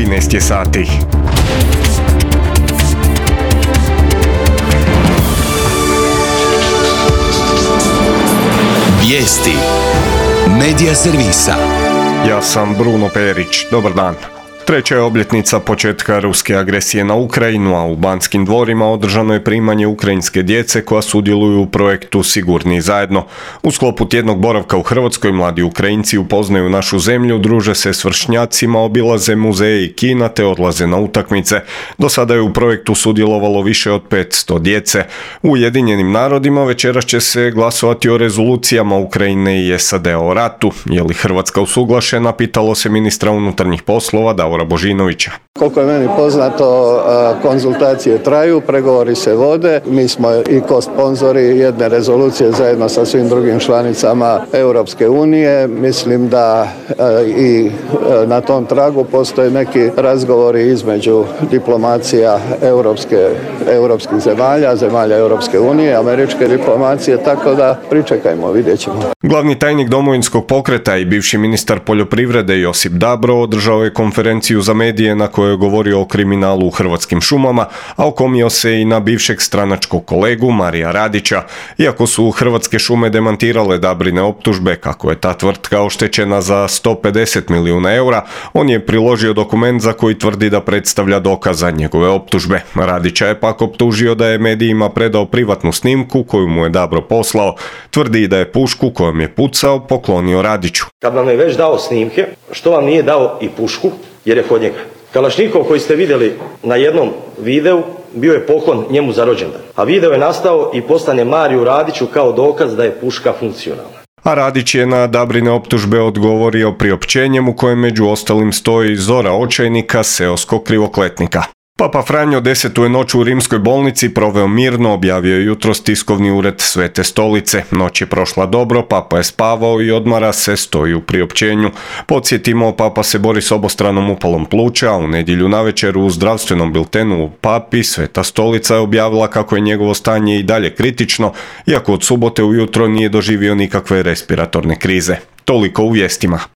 13 je sati. Vijesti Medija servisa. Ja sam Bruno Perić. Dobar dan. Treća je obljetnica početka ruske agresije na Ukrajinu, a u Banskim dvorima održano je primanje ukrajinske djece koja sudjeluju u projektu Sigurniji zajedno. U sklopu tjednog boravka u Hrvatskoj mladi Ukrajinci upoznaju našu zemlju, druže se s vršnjacima, obilaze muzeje i kina te odlaze na utakmice. Do sada je u projektu sudjelovalo više od 500 djece. U Ujedinjenim narodima večeras će se glasovati o rezolucijama Ukrajine i SAD-a o ratu. Je li Hrvatska usuglašena, pitalo se ministra unutarnjih poslova Davora Božinovića. Koliko je meni poznato, konzultacije traju, pregovori se vode. Mi smo i ko-sponzori jedne rezolucije zajedno sa svim drugim članicama Europske unije. Mislim da i na tom tragu postoje neki razgovori između diplomacija europskih zemalja Europske unije, američke diplomacije, tako da pričekajmo, vidjet ćemo. Glavni tajnik Domovinskog pokreta i bivši ministar poljoprivrede Josip Dabro održao je konferenciju za medije na kojoj je govorio o kriminalu u Hrvatskim šumama, a okomio se i na bivšeg stranačkog kolegu Marija Radića. Iako su Hrvatske šume demantirale Dabrine optužbe kako je ta tvrtka oštećena za 150 milijuna eura, on je priložio dokument za koji tvrdi da predstavlja dokaz za njegove optužbe. Radića je pak optužio da je medijima predao privatnu snimku koju mu je Dabro poslao. Tvrdi da je pušku kojom je pucao poklonio Radiću. Kad vam je već dao snimke, što vam nije dao i pušku, jer je kod njega. Kalašnikov koji ste vidjeli na jednom videu bio je poklon njemu za rođendan, a video je nastao i poslan je Mariju Radiću kao dokaz da je puška funkcionalna. A Radić je na Dabrine optužbe odgovorio priopćenjem u kojem među ostalim stoji zora očajnika seoskog krivokletnika. Papa Franjo 10. noć u rimskoj bolnici proveo mirno, objavio je jutros tiskovni ured Svete stolice. Noć je prošla dobro, papa je spavao i odmara se, stoji u priopćenju. Podsjetimo, papa se bori s obostranom upalom pluća, a u nedjelju navečer u zdravstvenom biltenu u papi Sveta stolica je objavila kako je njegovo stanje i dalje kritično, iako od subote ujutro nije doživio nikakve respiratorne krize. Toliko u vijestima.